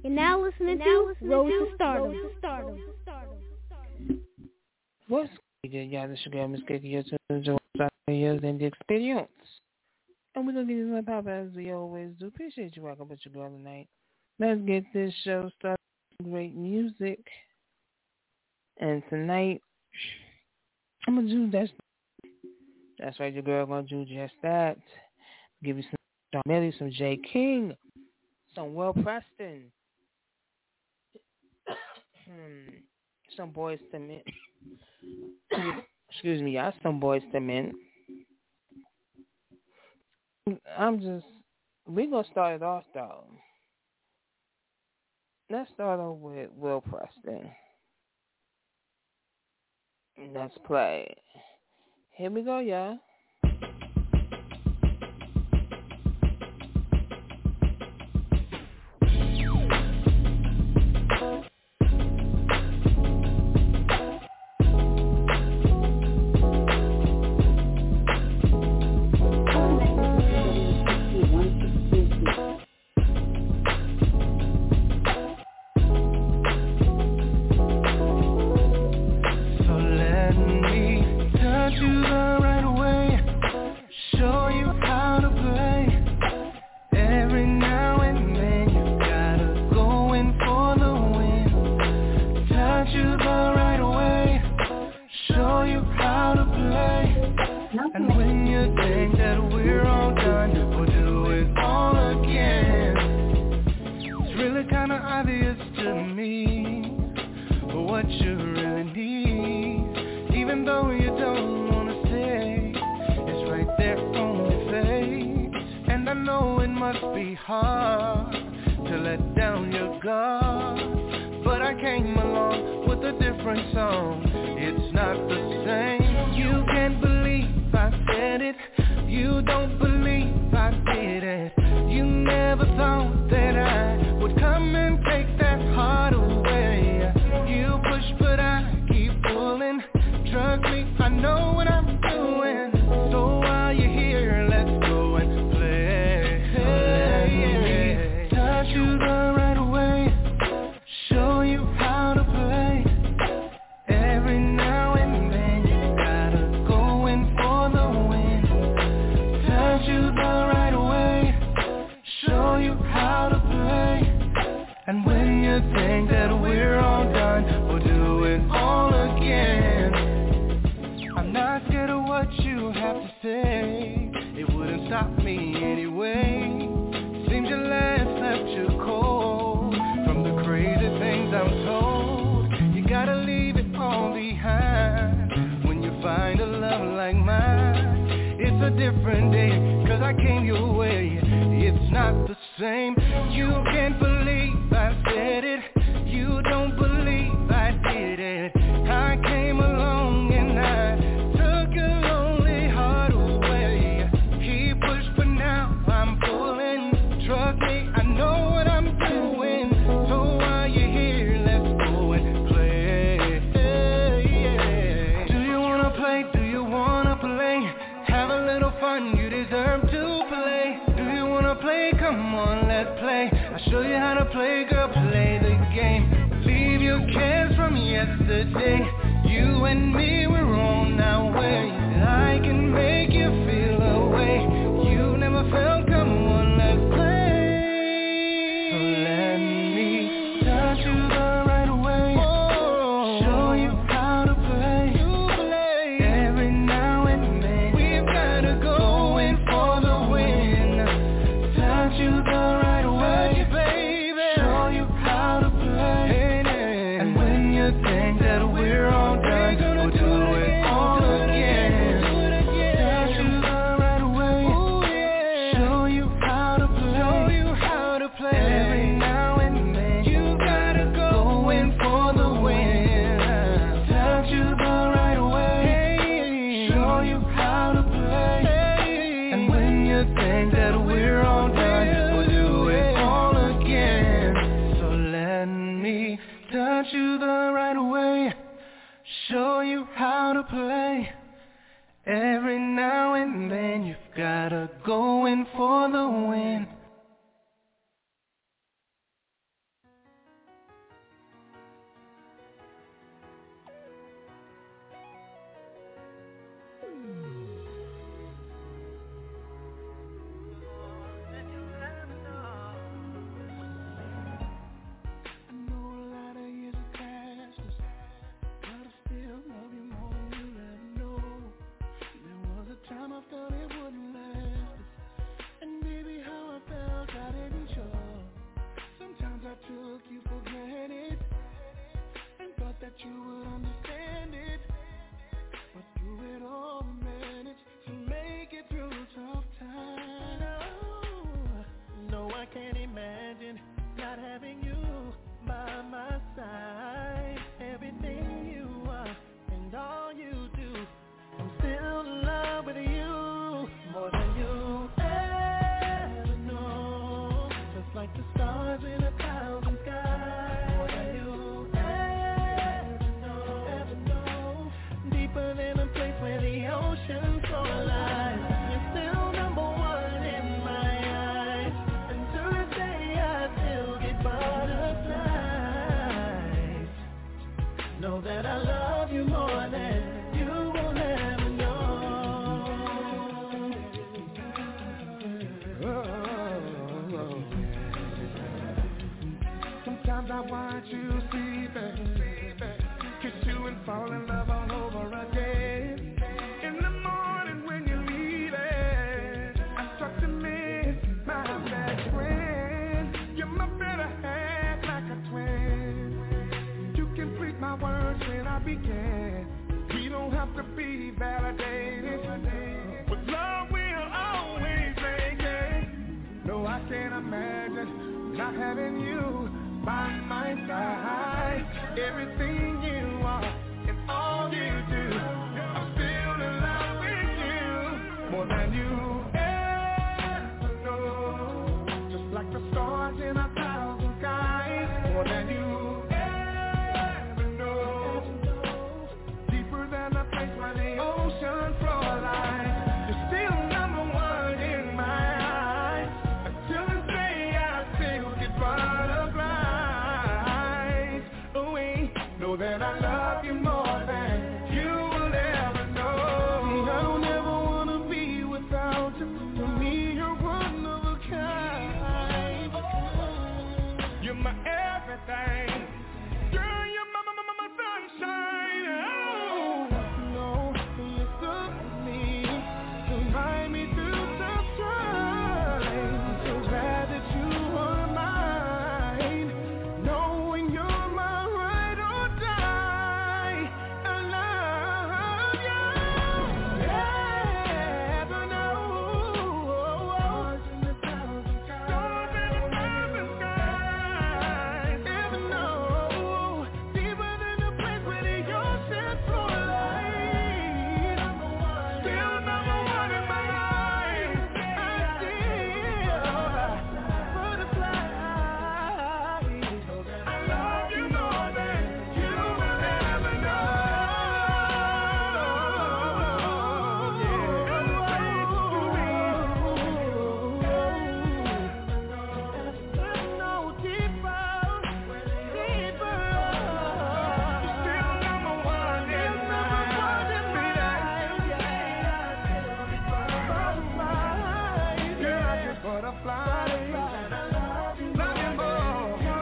You're now listening to Road to Stardom. What's good, y'all? This your girl, Miss Cookie, your years and the experience. And we're going to get into the pop as we always do. Appreciate you rocking with your girl tonight. Let's get this show started with great music. And tonight, I'm going to do that. That's right, your girl going to do just that. Give you some Sean Millie, some J. King, some Will Preston, some Boys to Men. Excuse me, y'all, some Boys to Men. We're going to start it off, though. Let's start off with Will Preston. Let's play. Here we go, y'all. Sometimes I watch you sleeping, kiss you and fall in love all over again. In the morning when you're leaving, I start to miss my best friend. You're my better half, like a twin. You complete my words when I begin. We don't have to be validated. With love we'll always make it. No, I can't imagine not having you by my side. Everything you are and all you do, I'm still in love with you more than you ever know. Just like the stars in 1,000 skies, more than you ever know. Deeper than the place where the ocean floor lies. You're still number one in my eyes. Until this day I still get butterflies. Oh wait, know that I love you more than you will ever know. See, I don't ever wanna be without you. For me, you're one of a kind. You're my everything. Girl, you're my sunshine. Oh, no, you took me to ride me through tough times. So glad that you were mine. Knowing you're my ride or die. I love you. Never know. Stars in the 1,000 skies. Never know. Deeper than the place where the ocean floor lies. Still number one in my life. I still butterfly. I love you more than you will ever know. No deeper. You're still number one in my life. Girl, I just butterfly. Love you more.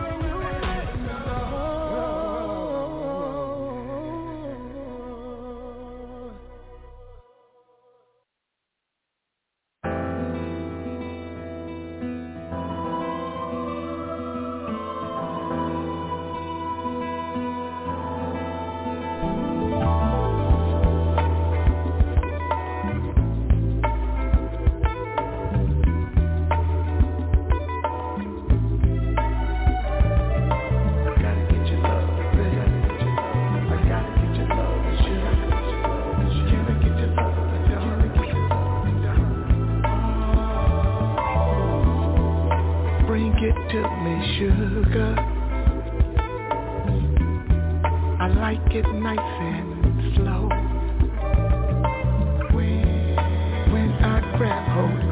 Bring it to me, sugar. I like it nice and slow. When I grab hold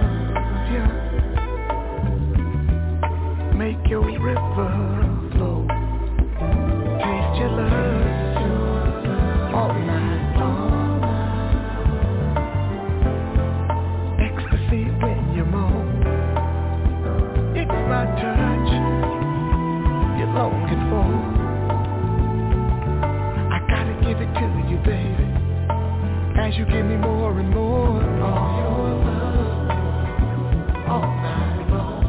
of you, make your river flow. Taste your love all night long. Ecstasy when you moan. It's my touch you're longing for. I gotta give it to you, baby, as you give me more and more. All your love, all night long.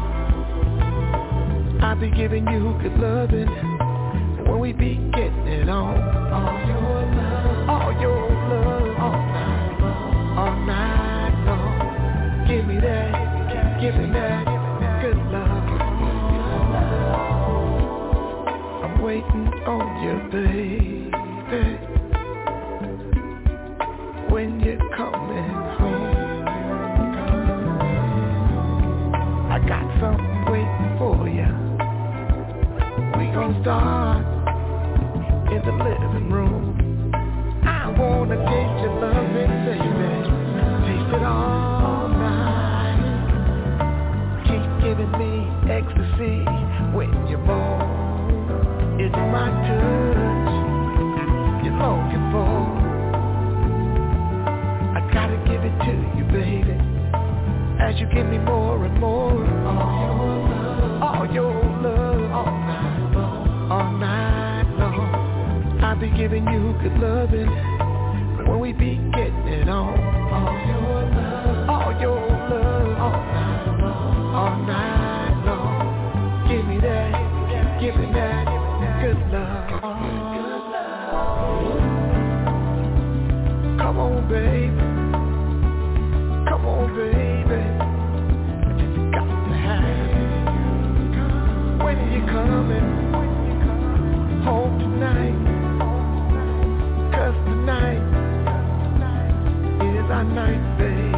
I'll be giving you good loving when we be getting it on. All your love, all night long, all night long. Give me that, give me that good love. I'm waiting on you, baby. When you're coming home, I got something waiting for you. We gon' start in the living room. I wanna taste your loving, baby. Taste it all night. Keep giving me ecstasy when you're born. It's my touch you're longing for. I gotta give it to you, baby, as you give me more and more. All your love, all giving you good loving when we be getting it on. All your love, all night long. Give me that, give me that good love. Come on, baby. Come on, baby. It's got to happen. When you coming home tonight? 'Cause tonight is our night, baby.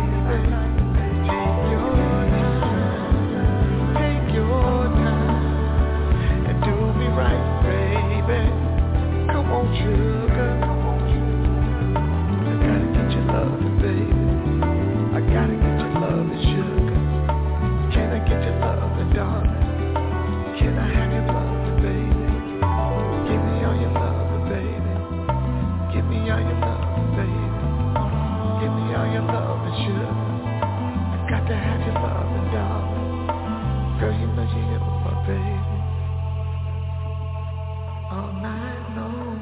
Take your time and do me right, baby. Come on, sugar. I gotta get your love, baby. I gotta get your love and sugar. Can I get your love and darling? Can I have your love, baby? Give me all your love, baby. Give me all your love, baby. Give me all your love and sugar. I got to have your love and darling. Girl, you know you're my baby. All night long.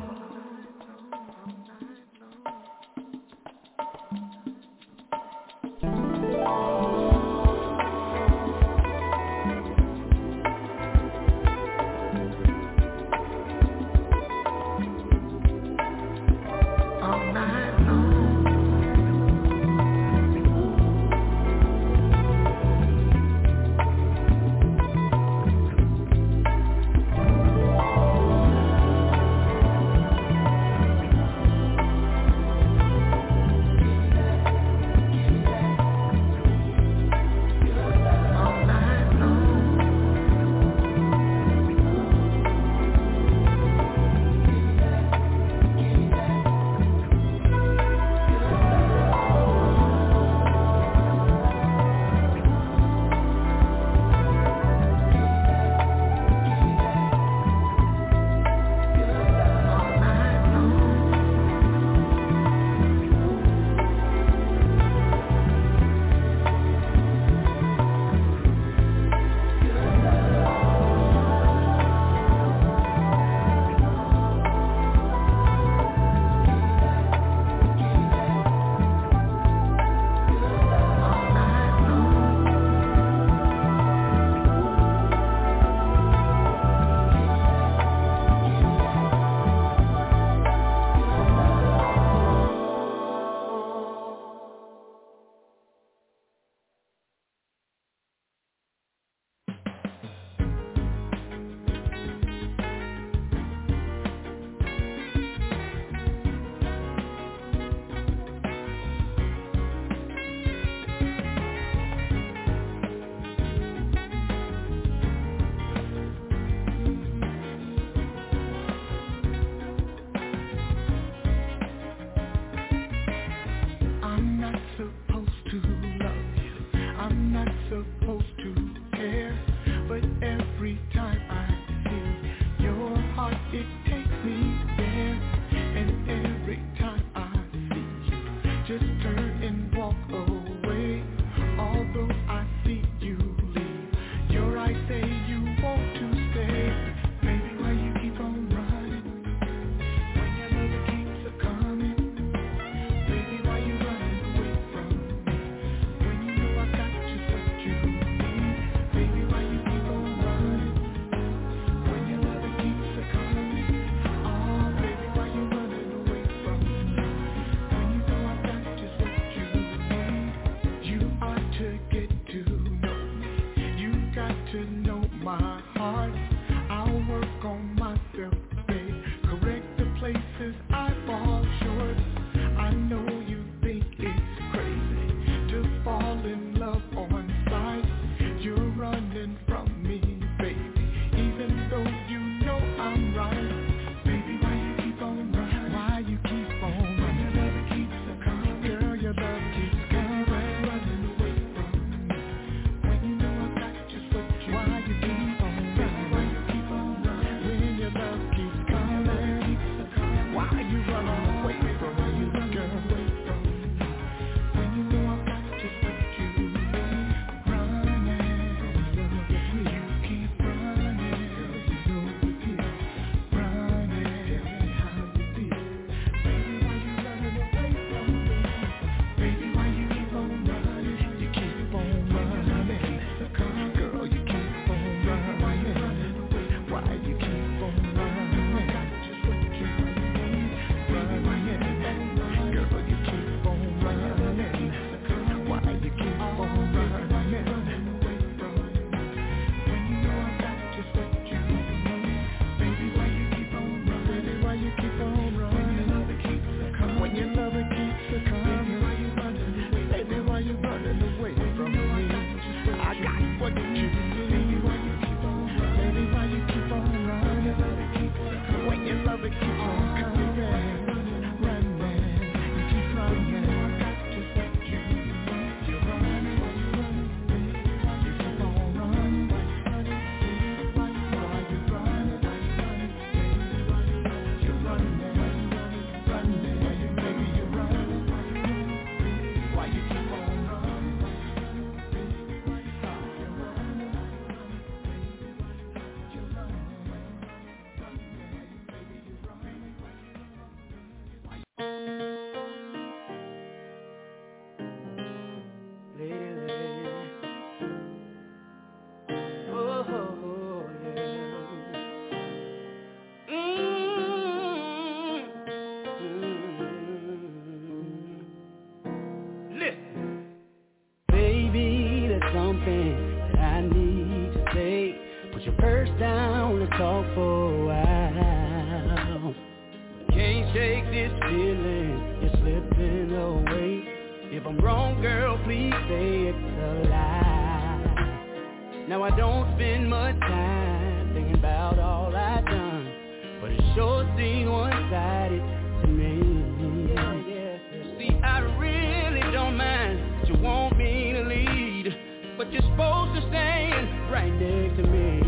Put your purse down, let's talk for a while. Can't shake this feeling, you're slipping away. If I'm wrong, girl, please say it's a lie. Now I don't spend much time thinking about all I've done, but it sure seems one-sided to me. See, I really don't mind that you want me to lead, but you're supposed to stand right next to me.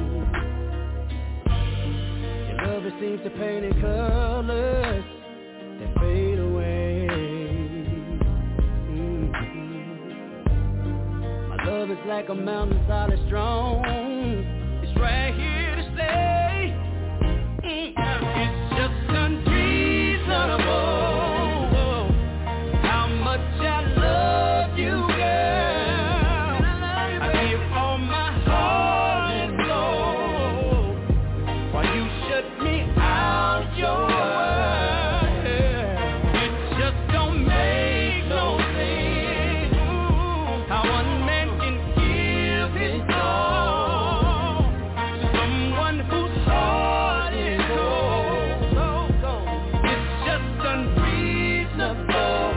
Your love, it seems to paint in colors that fade away. My love is like a mountain solid strong. It's right here to stay. It's just unreasonable how much I love you, girl. I give all my heart and soul while you shut me out your world. It just don't make no sense how one man can give his all to someone whose heart is cold. It's just unreasonable.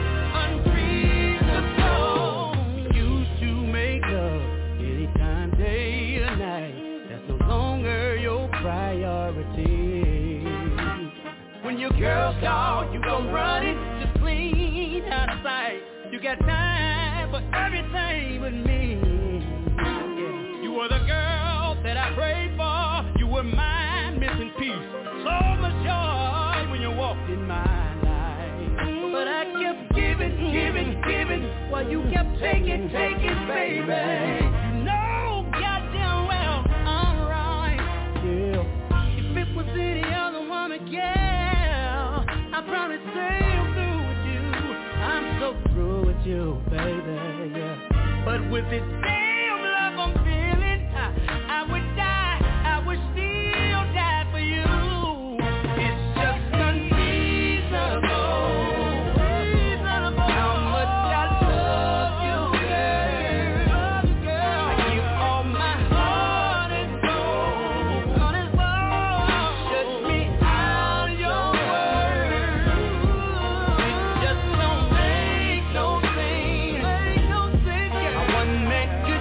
We used to make love anytime, day or night. That's no longer your priority. When your girls call, you go running, just clean out of sight. You got time for everything but me. You were the girl that I prayed for. You were my missing piece. So much joy when you walked in my life. But I kept giving while you kept taking, baby. You know goddamn well I'm right. Yeah. If it was any other woman, girl, I promise stay through with you. I'm so through with you, baby, yeah. But with this damn love I'm feeling, I would die, I would still die for you. It's just unreasonable how much I love you, girl. I give all my heart and soul. Shut me out your world. It just don't make no sense how one man could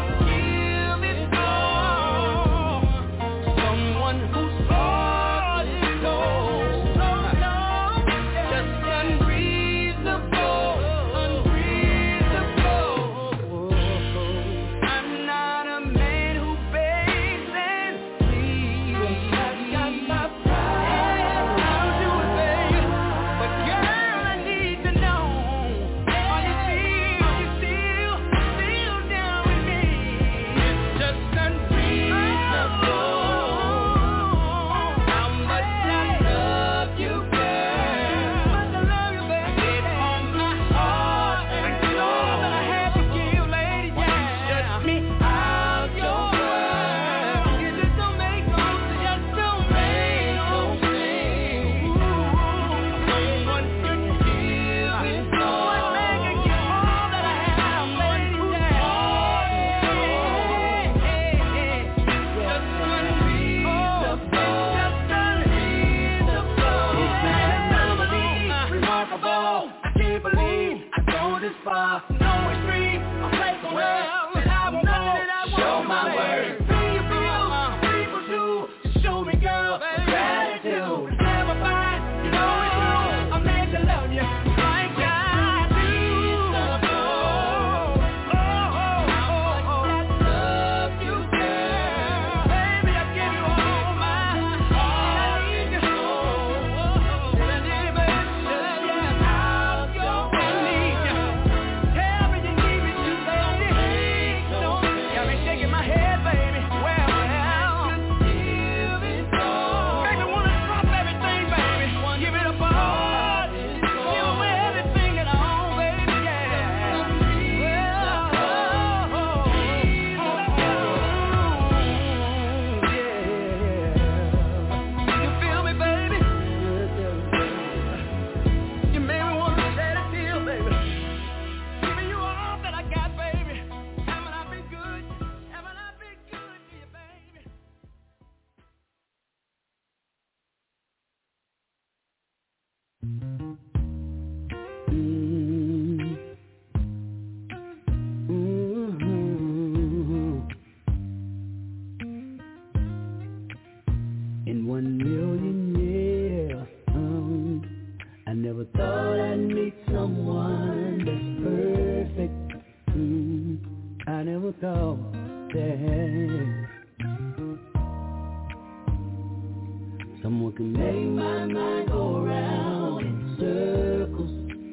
someone can make my mind go round in circles.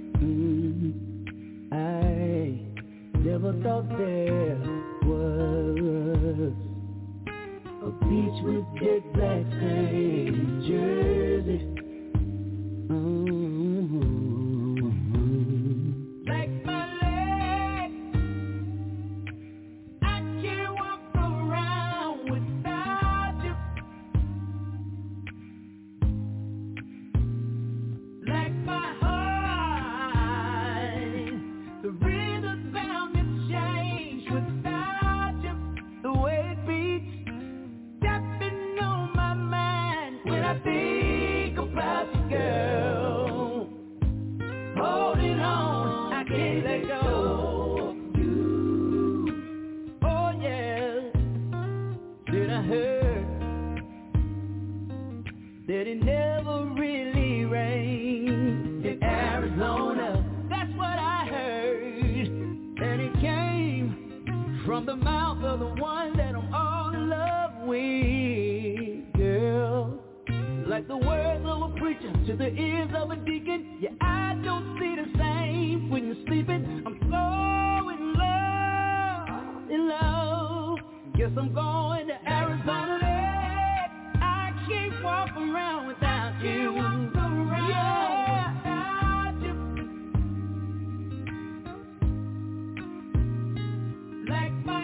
I never thought there was a beach with jet black sand in Jersey. Like my leg, I can't walk around without you. Like my heart, the rhythm's bound to change without you. The way it beats, tapping on my mind when I think about you, girl. Holding on, I can't let go of you. Oh yeah, then I heard that it never really rained in Arizona. That's what I heard, and it came from the mouth of the one that I'm all in love with, girl. Like the words of a preacher to the ears of a deacon. Yeah, I don't see the same when you're sleeping. I'm so in love. Guess I'm going to Arizona. I can't walk around without you. Yeah, without you. Like my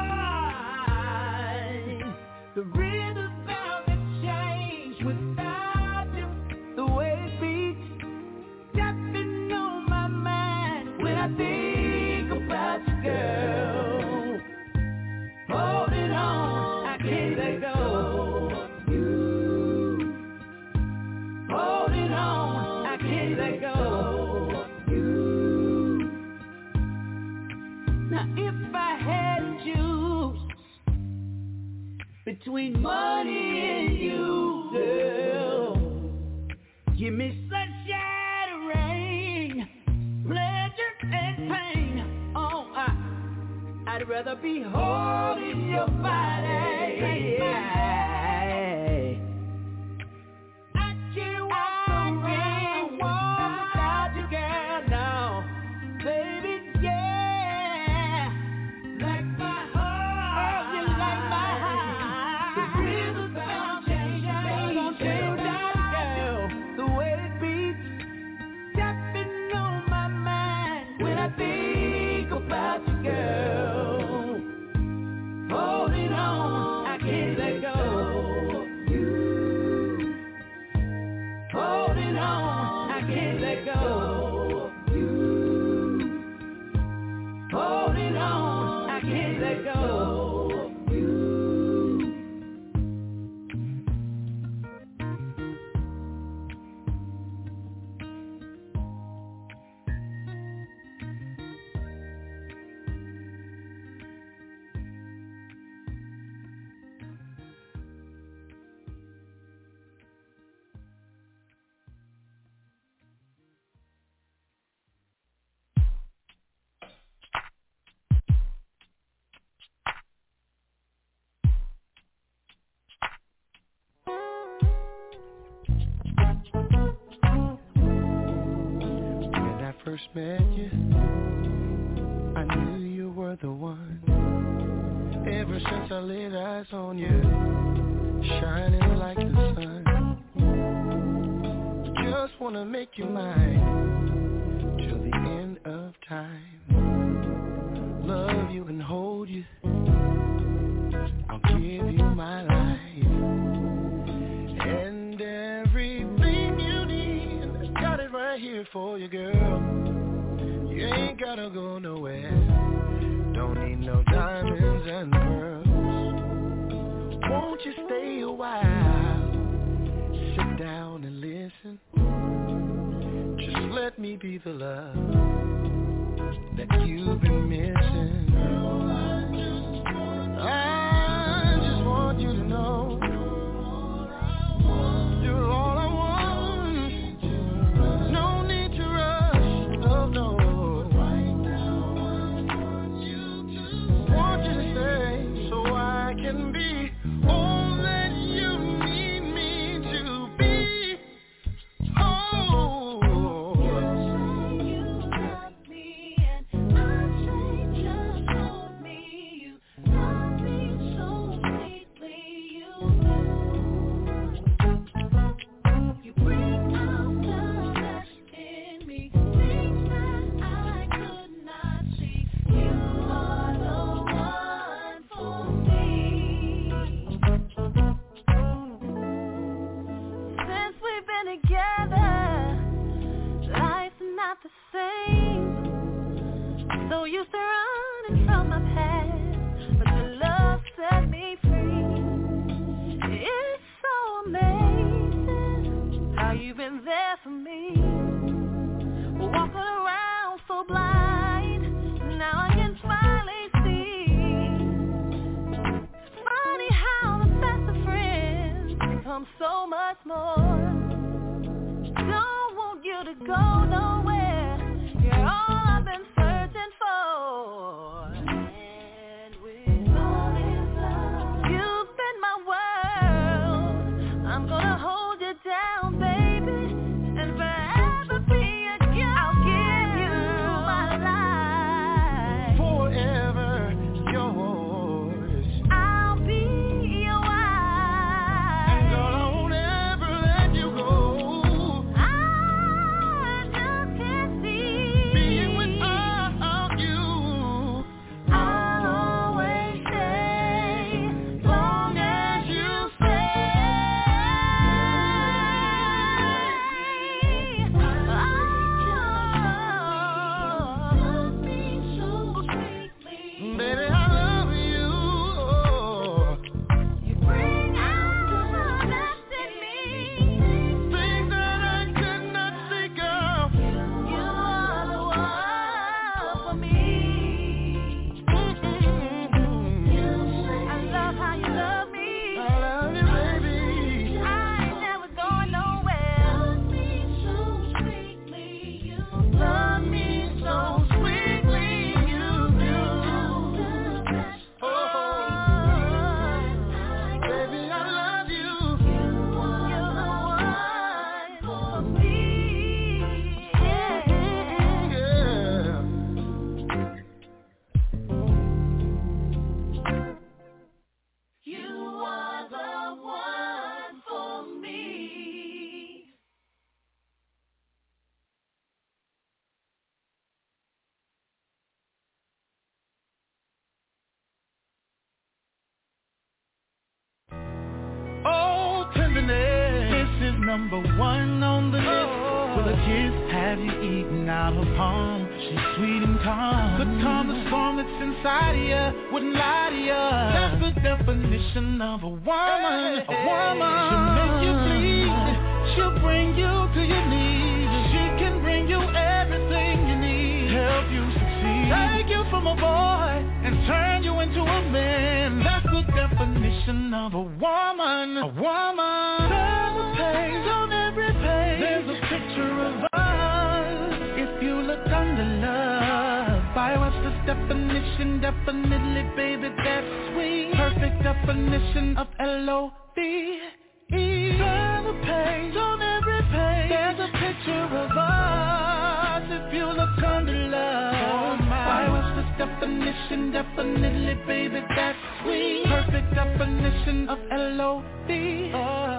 heart, the rhythm's bound to change without you. The way it beats, tapping on my mind when I think about you, girl. Holding on, I can't let go of you. Holding on, I can't let go of you. Now if I had to choose between money and you, girl, give me sunshine and rain, pleasure and pain. Oh, I'd rather be holding your body. Yeah. I can't walk without you, girl, no. Baby, yeah. Like my heart, you like my heart. The rhythm's bound to change without you, girl. The way it beats, tapping on my mind when I think about you, girl. Holding on, I can't let go of you. Holding on, I can't let go of you. Holding on, I can't let go of you. When I first met you, I knew you were the one. Ever since I laid eyes on you, shining like the sun. Just wanna make you mine till the end of time. Love you and hold you, I'll give you my life. And everything you need, got it right here for you, girl. You ain't gotta go nowhere, don't need no diamonds and pearls. Won't you stay a while, sit down and listen. Just let me be the love that you've been missing. I just want you to know you're all I want. No need to rush, no. Want you to stay so I can be all that you need me to become so much more. Don't want you to go nowhere. You're all I've been searching for. And with all this love, you've been my world. I'm gonna hold you down, baby, and forever be a girl. I'll give you my life. Forever yours. I'll be your wife. And girl, I won't ever let you go. I just can't see Being without you. I'll always stay, long as you stay. Baby, I love you. You bring out the best in me. Things that I could not think of. You are the one for me. I love how you love me. I love you, baby. I ain't never going nowhere. Love me so sweetly, you Love me so sweetly, you do. Oh, baby, I love you. You're the one for me. Yeah. You are the one for me. Oh, tenderness. This is number one on the list. Will a kiss have you eaten out her palm? She's sweet and calm. Could calm the storm that's inside of you. Wouldn't lie to you. That's the definition of a woman. A woman. She'll make you bleed. She'll bring you to your knees. She can bring you everything you need. Help you succeed. Take you from a boy and turn you into a man. That's the definition of a woman. A woman. There's a page on every page. There's a picture of us. If you look under love, by what's the definition? Definitely, baby, that's sweet. Perfect definition of L-O-V-E. There's a page on every page. There's a picture of us. If you look under love, by what's the definition? Definitely, baby, that's sweet. Perfect definition of L-O-V-E.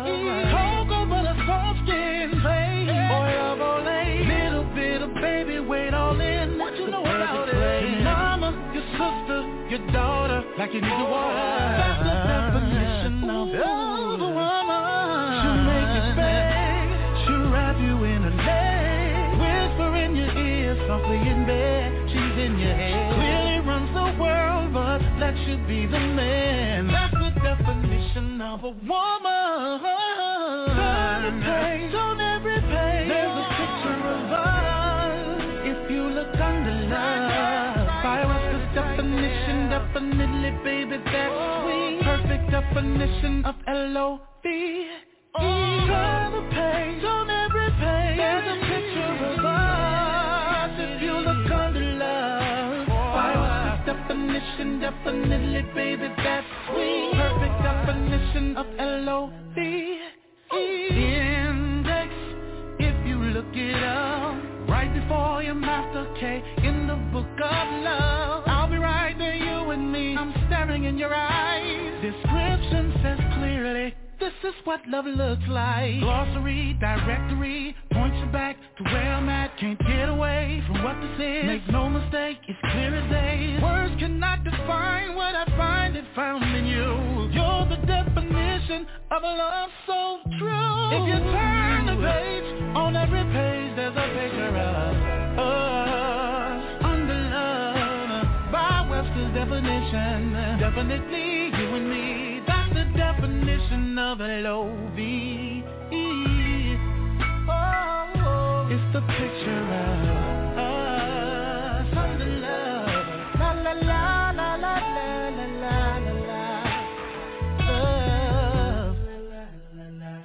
Cocoa butter, soft skin, play. Oil of Olay. Little bit of baby weight all in. What you know about it? Your mama, your sister, your daughter, like you need your water. That's the definition of a woman. She'll make you beg. She'll wrap you in a leg. Whisper in your ear, softly in bed. She's in your head. Clearly runs the world, but let you be the man. That's the definition of a woman. Turn the page on every page. There's a picture of us. If you look under love, by what's the definition? Definitely, baby, that's sweet. Perfect definition of L-O-V-E. Turn the page on every page. There's a picture of us. If you look under love, by what's the definition? Definitely, baby, that's sweet. Perfect definition of L-O-V-E. Index, if you look it up, right before your master K in the book of love. I'll be right there, you and me. I'm staring in your eyes. Description says clearly, this is what love looks like. Glossary, directory, points you back to where I'm at. Can't get away from what this is. Make no mistake, it's clear as day. Words cannot define what I find it found in you. You're the definition of a love so true. If you turn the page, on every page there's a picture of us under love. By Webster's definition, definitely you and me. That's the definition of L-O-V-E. Oh, it's the picture of us under love. La la la la la la la la la. Love. La la la la.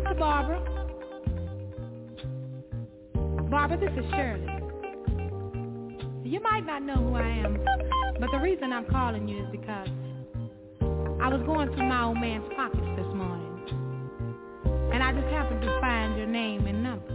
to Barbara. Barbara, this is Shirley. You might not know who I am, but the reason I'm calling you is because I was going through my old man's pockets this morning, and I just happened to find your name and number.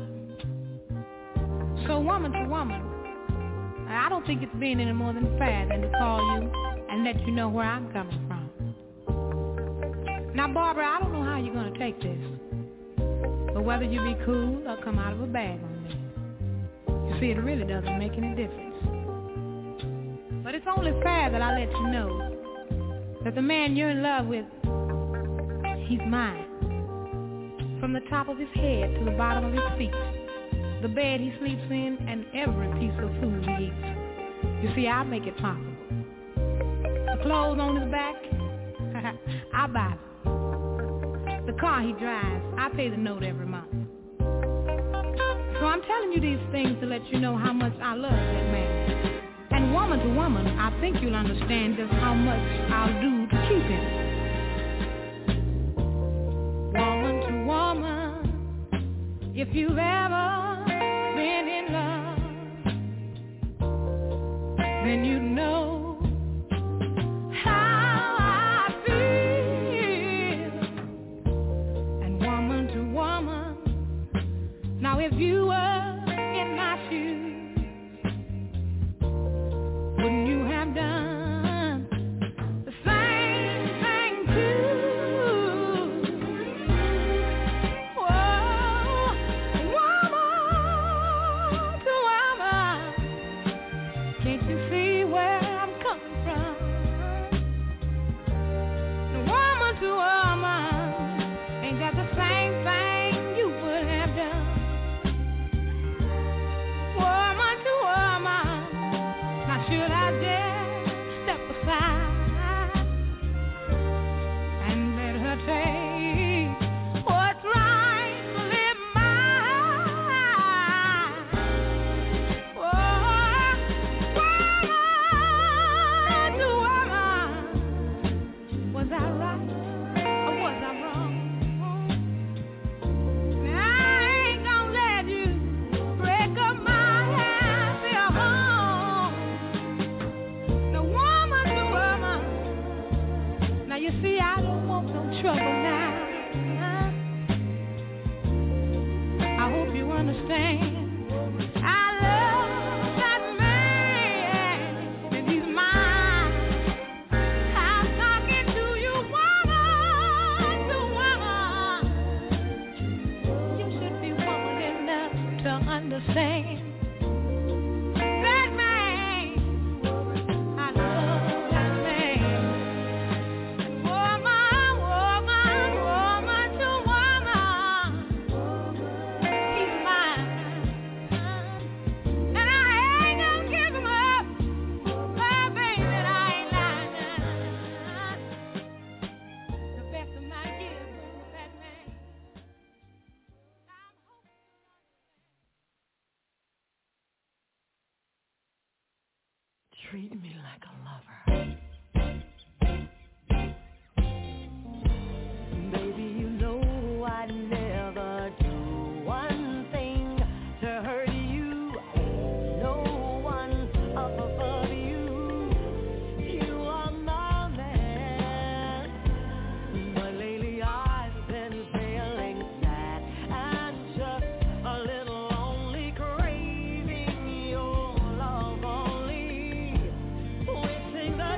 So woman to woman, I don't think it's being any more than fair than to call you and let you know where I'm coming from. Now, Barbara, I don't know how you're going to take this, but whether you be cool or come out of a bag on me, you see, it really doesn't make any difference. But it's only fair that I let you know that the man you're in love with, he's mine. From the top of his head to the bottom of his feet, the bed he sleeps in, and every piece of food he eats. You see, I make it possible. The clothes on his back, I buy them. The car he drives, I pay the note every month. So I'm telling you these things to let you know how much I love that man. And woman to woman, I think you'll understand just how much I'll do to keep him. Woman to woman, if you've ever been in love, then you know how I feel. And woman to woman, now if you were in my shoes, wouldn't you have done the same thing too? Whoa, woman to woman, can't you see where I'm coming from? Woman to woman, ain't that the same thing you would have done? Woman to woman, now should I dare step aside and let her take what's rightfully mine? Oh, woman to woman, was I right or was I wrong? Now I ain't gonna let you break up my happy home. Now woman to woman, now you see I don't want no trouble now. I hope you understand. I love that man, and he's mine. I'm talking to you, woman to woman. You should be woman enough to understand. That man, I love that man. Woman, woman, woman to woman, he's mine. And I ain't gonna give him up. Oh, baby, I ain't lying. The best of my years with that man. I'm hoping. Treat me like a lover. Baby, you know I'd never do one thing to hurt you. No one up above you. You are my man. But lately I've been feeling sad and just a little lonely, craving your love only. Wishing that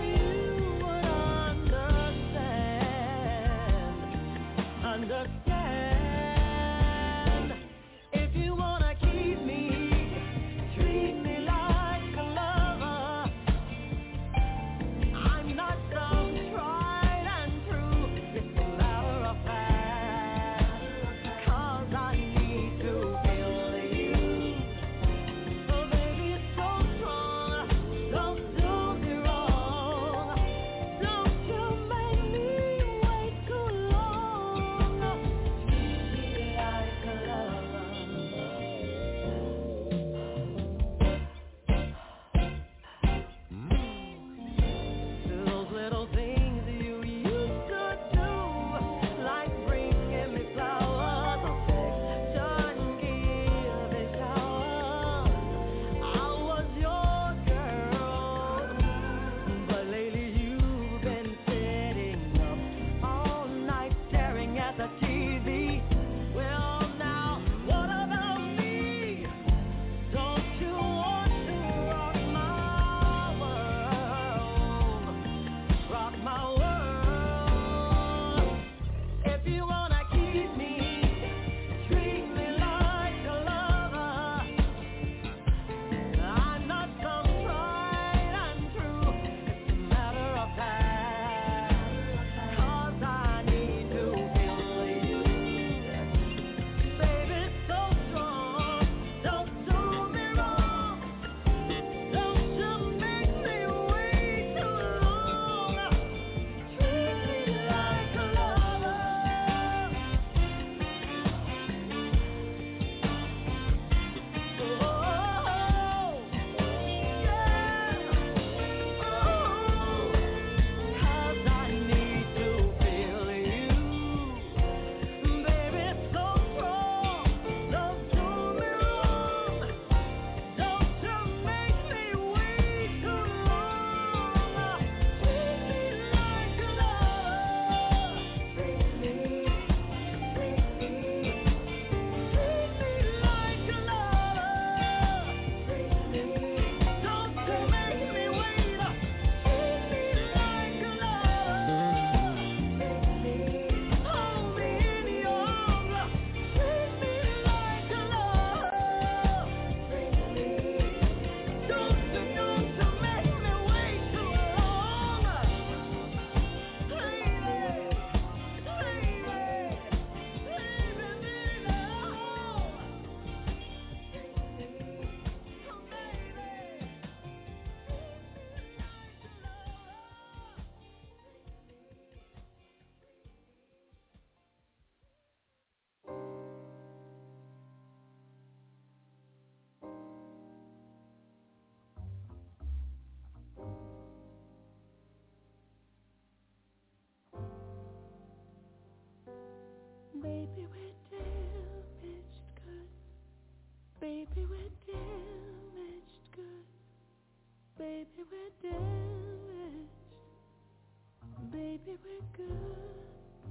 Baby, we're damaged good. Baby, we're damaged good. Baby, we're damaged. Baby, we're good.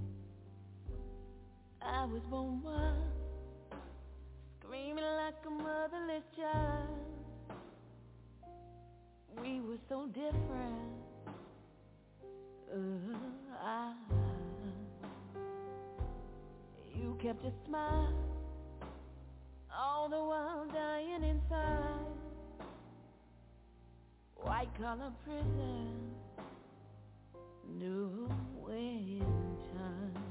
I was born wild, screaming like a motherless child. We were so different. You kept a smile, all the while dying inside. White collar prison, no waiting time.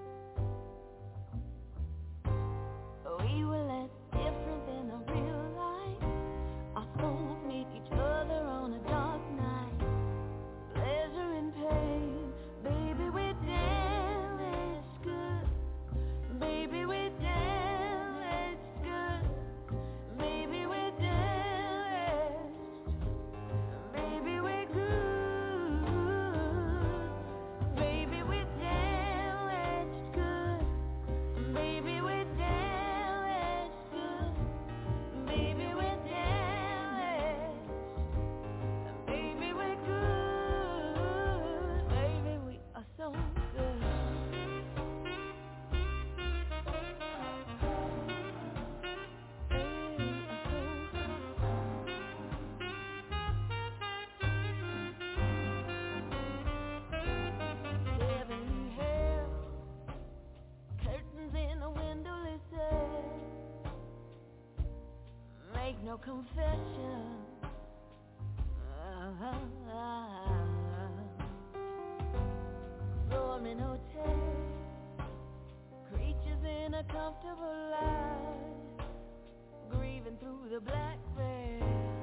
We were less different than the real life. Our souls meet each other on a dark night. Pleasure and pain, baby, we're damaged good. Baby, we're damaged good. Baby, we're damaged. Baby, we're good. Baby, we're damaged good. Baby, we're damaged good. Baby, we're damaged. Baby, we're good. Baby, we are so good. Heavenly hell, curtains in a windowless cell. Make no confession. Roaring hotel, creatures in a comfortable life, grieving through the black veil.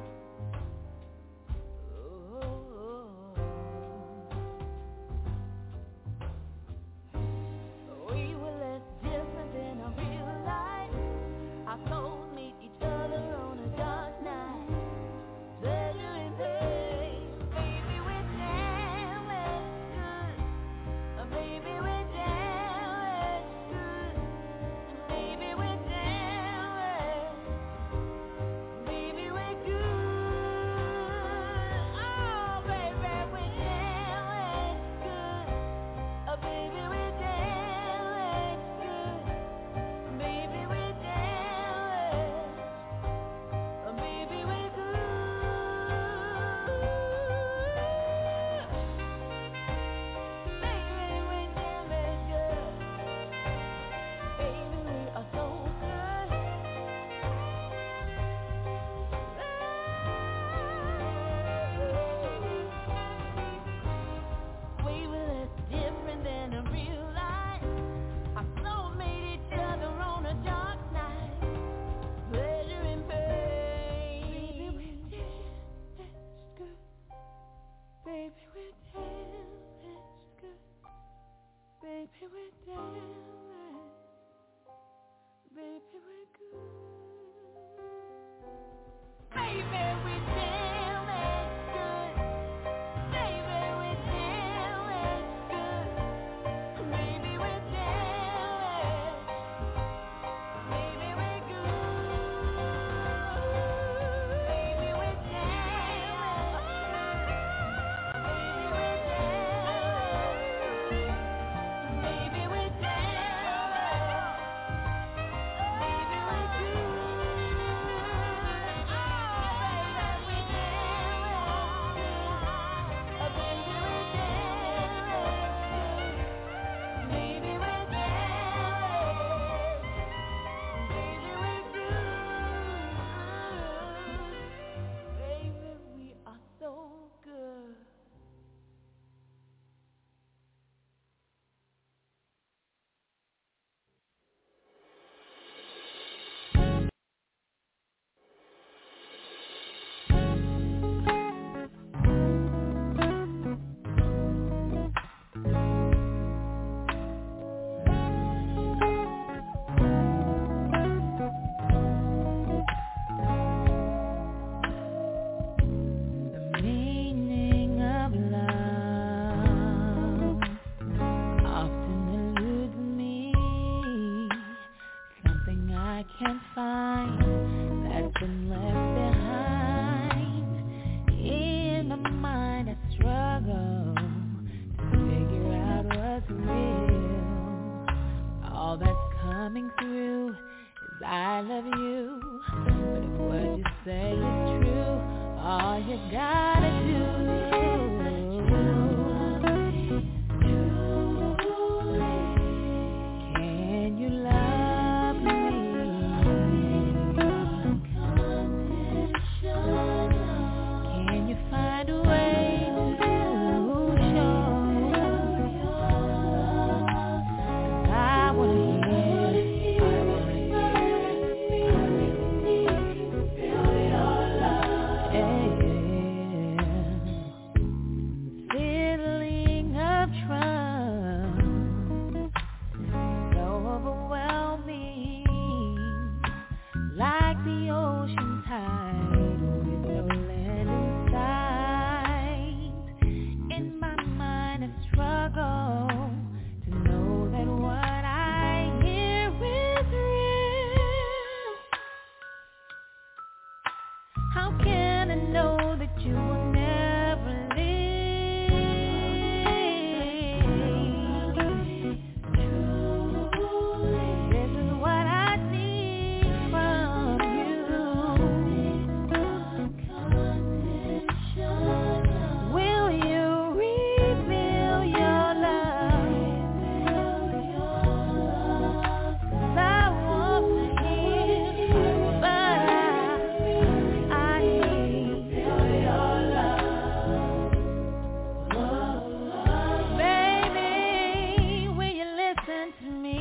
We were less different than a real life. Our souls meet each other on a dark night. Pleasure and pain, baby, we're damaged good. Baby, we're damaged good. Baby, we're damaged. Baby, we're good. Oh, baby, we're damaged good. Baby, we're damaged good. Baby, we're damaged. Baby, we're good. Baby, we're damaged good. Baby, we are so good. We were less different than a real life. Our souls made each other on a dark night. Pleasure and pain. Baby, we're damaged good. Baby, we're damaged. Baby, we're good. Baby, we're damaged good. Baby, we're damaged good. Baby, we're damaged. Baby, we're good. Baby, we're damaged. Baby, we're damaged. Baby, we're damaged. Baby, all you gotta do. Can you love me? Can you find a way to show? I wanna feeling of trust, so overwhelming, like the ocean tide with no land in sight. In my mind, I struggle to know that what I hear is real. How can I know that you will never leave? This is what I need from you. Will you reveal your love? 'Cause I want to hear, but I need your love. Baby, will you listen to me?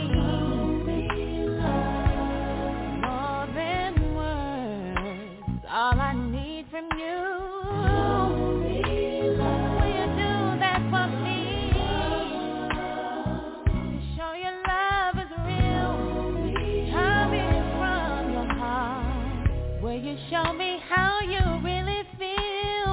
More than words, all I need from you. Will you do that for me? Show your love is real, coming from your heart. Will you show me how you really feel?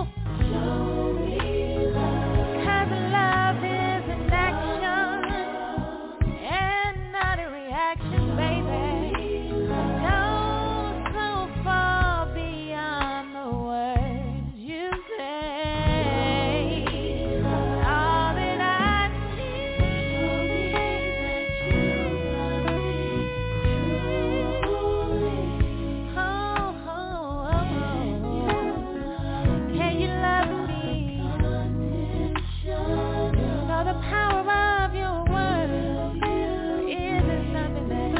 'Cause love is an action and not a reaction, baby. Don't so far beyond the words you say. All that I can you love me? You know the power of your words. Is it something that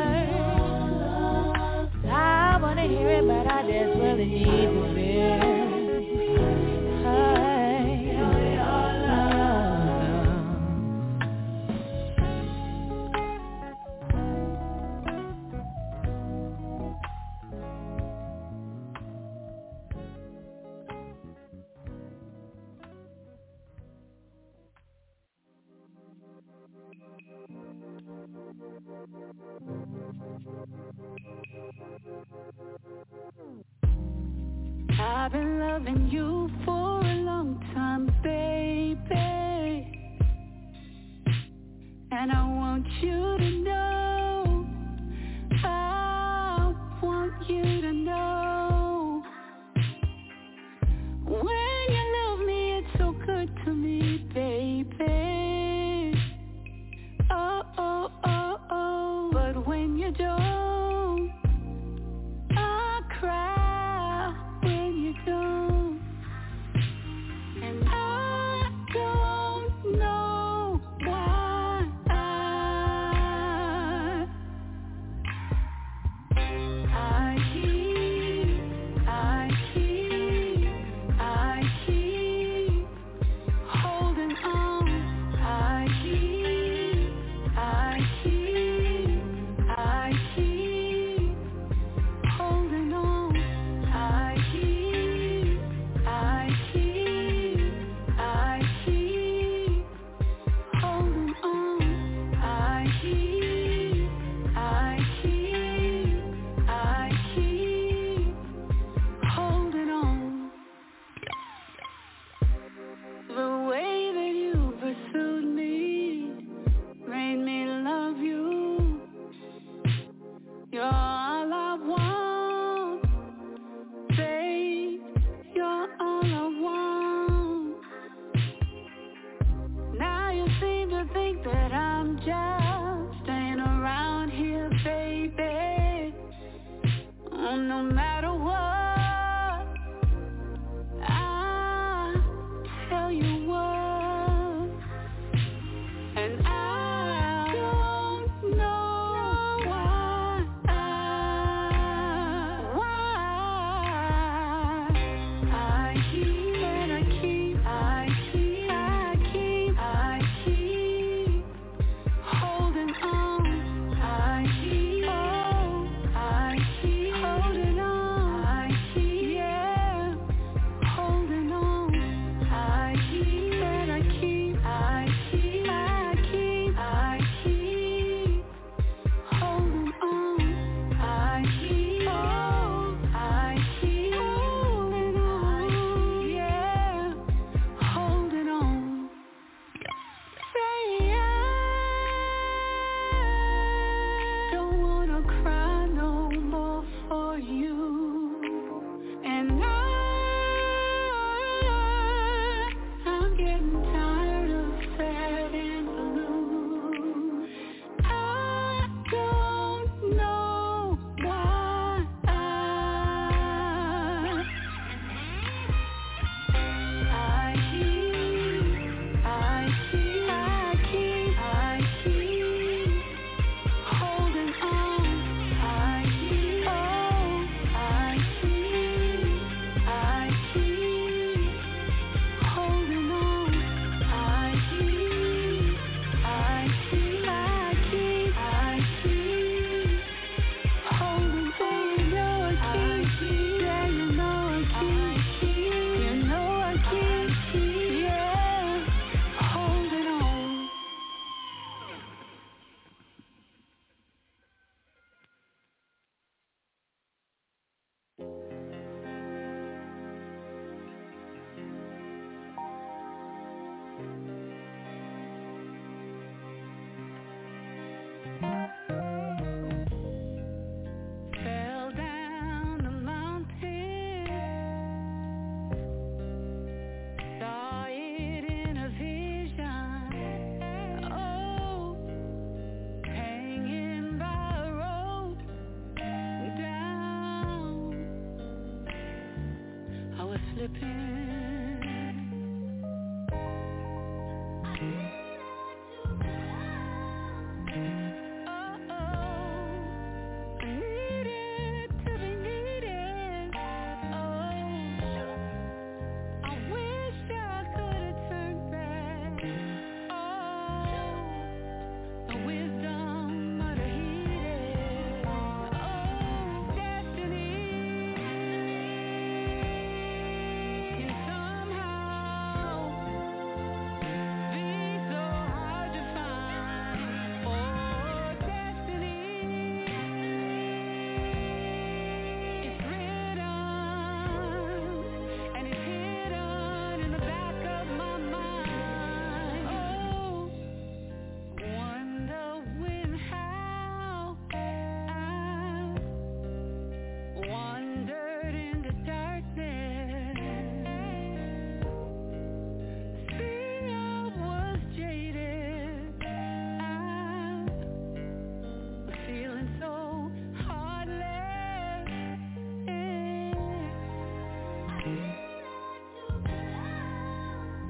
hurts? I wanna hear it, but I just really need to feel. I've been loving you for a long time, baby, and I want you to know, I want you to know, when you love me, it's so good to me, baby. Oh, oh, oh, oh, but when you don't, I cry when you don't, and I don't know why. I keep holding on. I keep holding on. I keep holding on. I keep holding on. The way that you pursued me made me love you. You're all I want, babe. You're all I want. Now you seem to think that I'm just staying around here, baby. Oh, no matter what,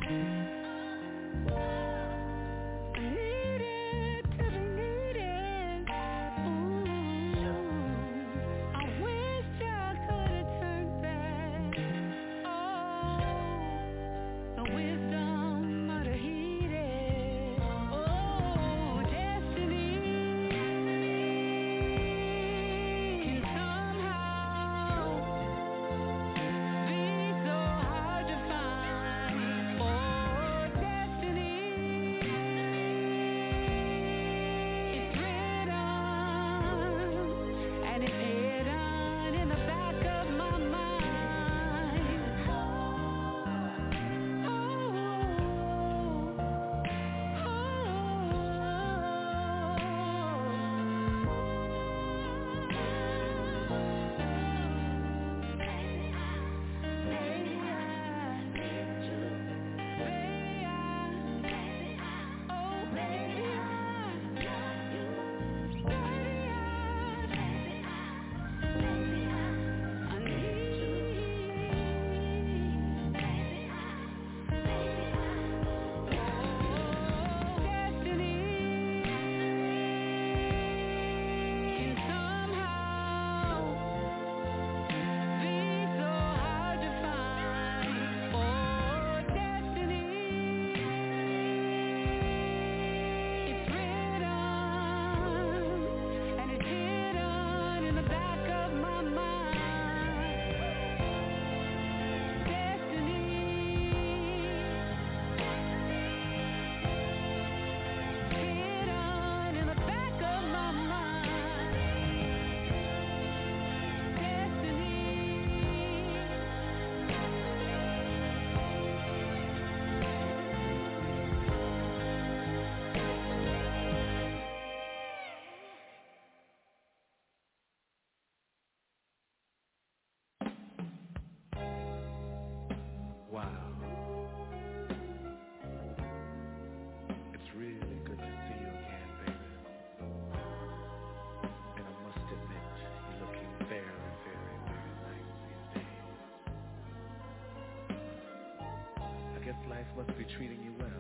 Must be treating you well.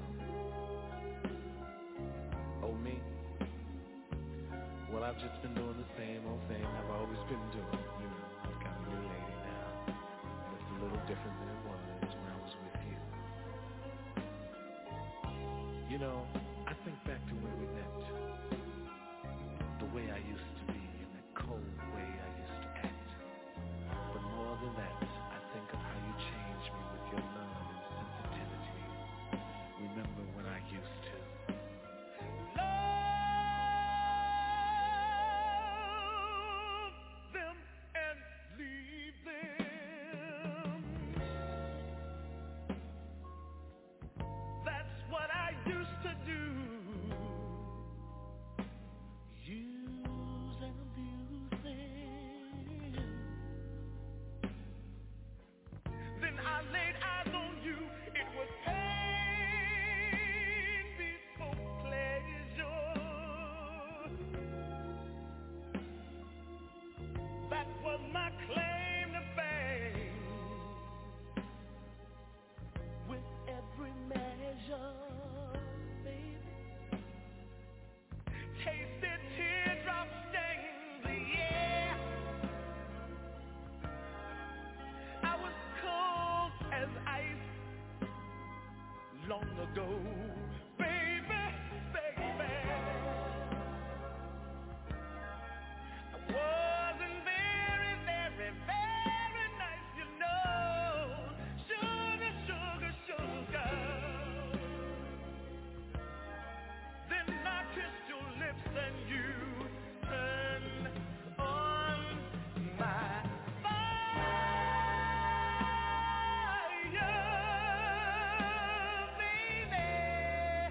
Oh, me? Well, I've just been doing the same old thing I've always been doing. You know, I've got a new lady now. And it's a little different than it was when I was with you. You know, I think back to when we met. The way I used to be and the cold way I used to act. But more than that, I think of how you changed me with your love. Remember when I used to love them and leave them. That's what I used to do. Use and abuse them. Then I laid eyes on you. It was pain. That was my claim to fame. With every measure, baby, tasted teardrop stains, yeah. I was cold as ice long ago, baby, baby. I wasn't very nice, you know. Sugar, sugar, sugar. Then I kissed your lips and you turned on my fire, baby.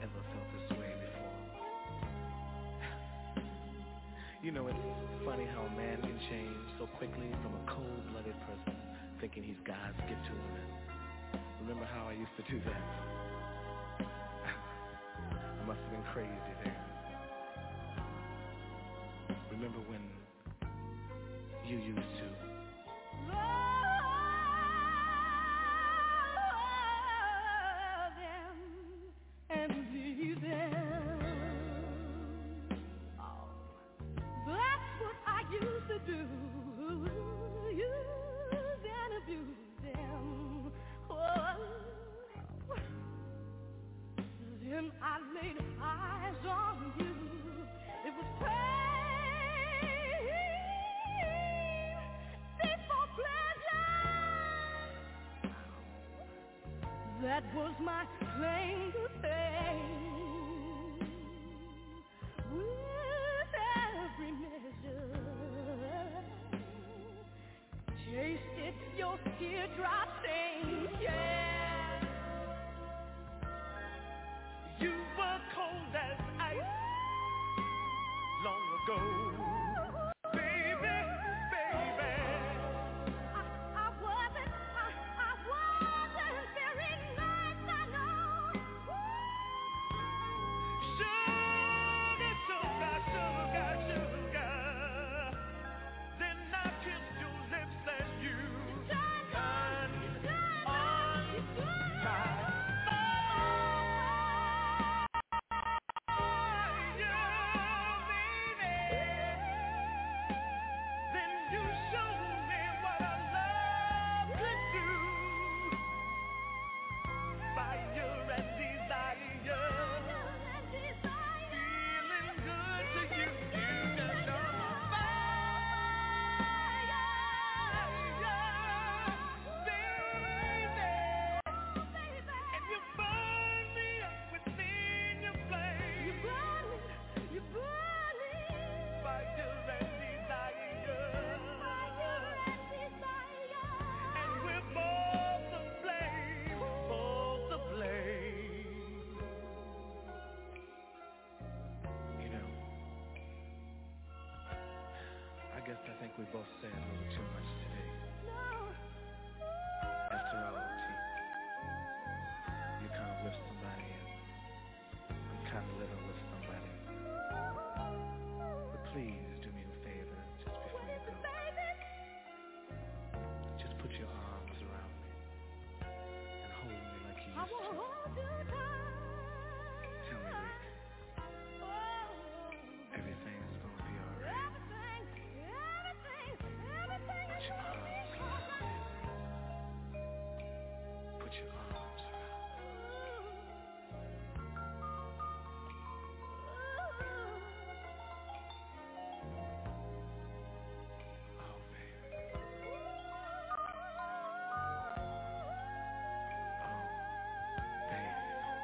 ever felt this way before. You know, it's funny how a man can change so quickly from a cold-blooded person thinking he's God's gift to a woman. Remember how I used to do that? I must have been crazy then. Remember when you used to love them and leave them. Oh, that's what I used to do. Use and abuse them. Oh, then I laid eyes on you. It was that was my claim to fame. With every measure, tasted your teardrop stain. Yeah, You were cold as ice long ago. We both said a little too much today. After all, you kind of live somebody and I'm kind of living with somebody. But please do me a favor just before you go. Just put your arms around me and hold me like you used to. Tell me, Rick, everything's gonna be alright. Put your arms around me. Oh, baby. Oh, baby.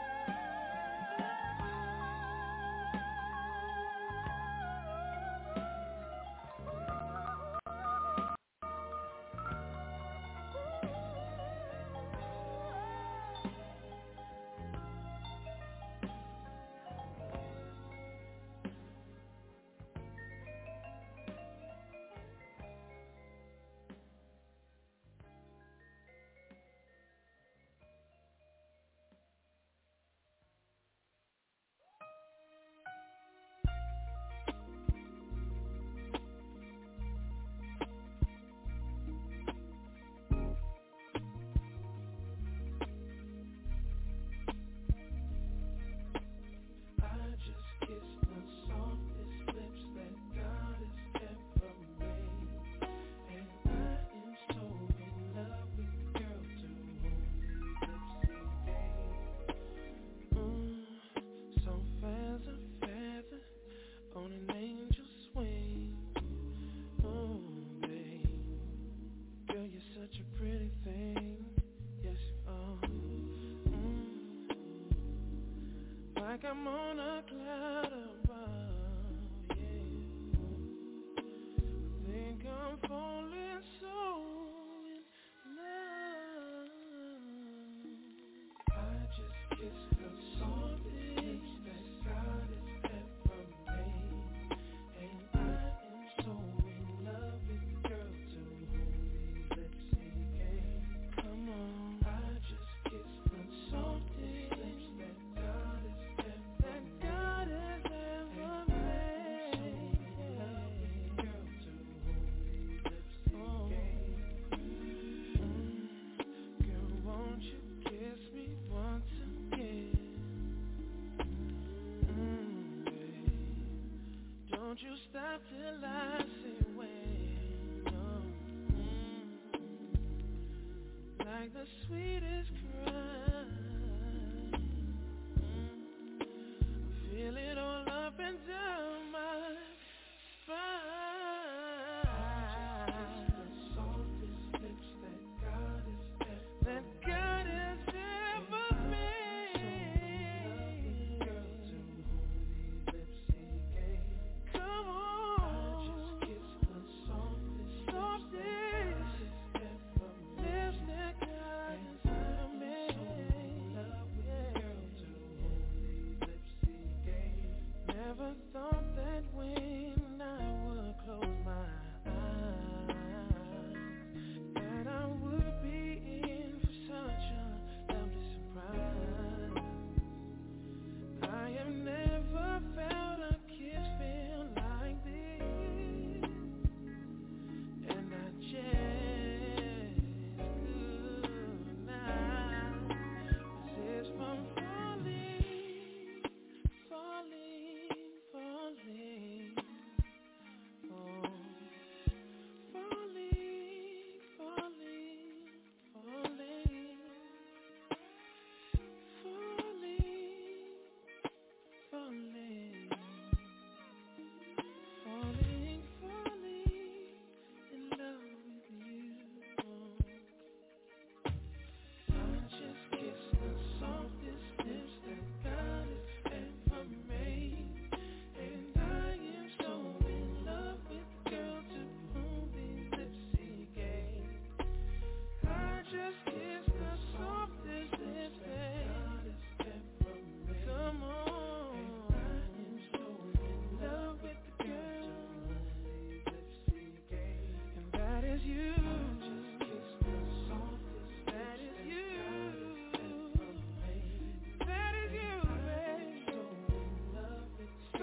Like I'm on a cloud above, yeah. Think I'm falling so in love. I just kissed the softest Don't you stop till I say when. Like the sweetest cry. Feel it all up and down my spine. The softest lips that God has ever made. Girl, to whom these lips he gave. Come on, I just kissed the softest lips that God has ever made. Girl, to whom these lips he gave. Never thought that when I would close my eyes that I would be in for such a lovely surprise. I have never felt a kiss feel like this, and I just could not resist from falling, falling, falling, oh, falling, falling, falling, falling, falling, falling in love with you. I just kissed the softest lips that God has ever made, and I am so in love with the girl to whom these lips he gave. I just kissed the softest lips that God has ever made. Come on, and I am so in love with the girl to whom these lips he gave, and that is you. I just kissed the softest lips that is you. That is you, babe. So in love with the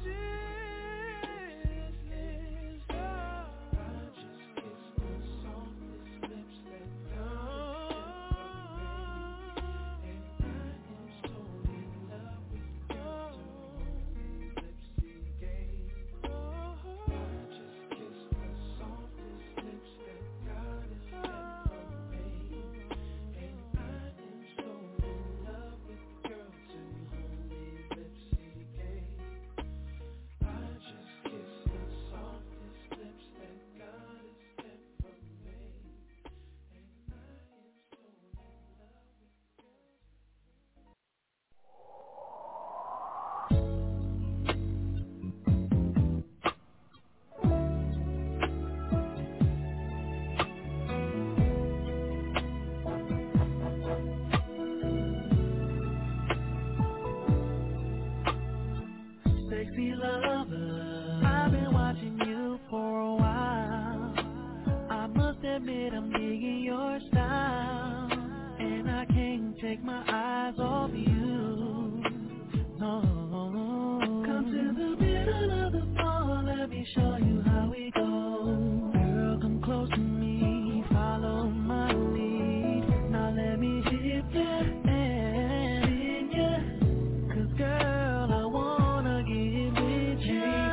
softest lips. Oh, I just kissed the softest lips that God has ever made, and I am so in love with the girl to whom these lips he gave. I just kissed the softest lips that God has ever made, and I am so in love with the girl to whom these lips he gave. I just kissed the softest lips that God has ever made, and I am so in love with the girl. Sexy lover, I've been watching you for a while. I must admit I'm digging your style, and I can't take my eyes off you. No, come to the middle of the fall, let me show you how we go. Girl, come close to me, follow my lead. Now let me dip ya and in ya, 'cause girl, I wanna get with you.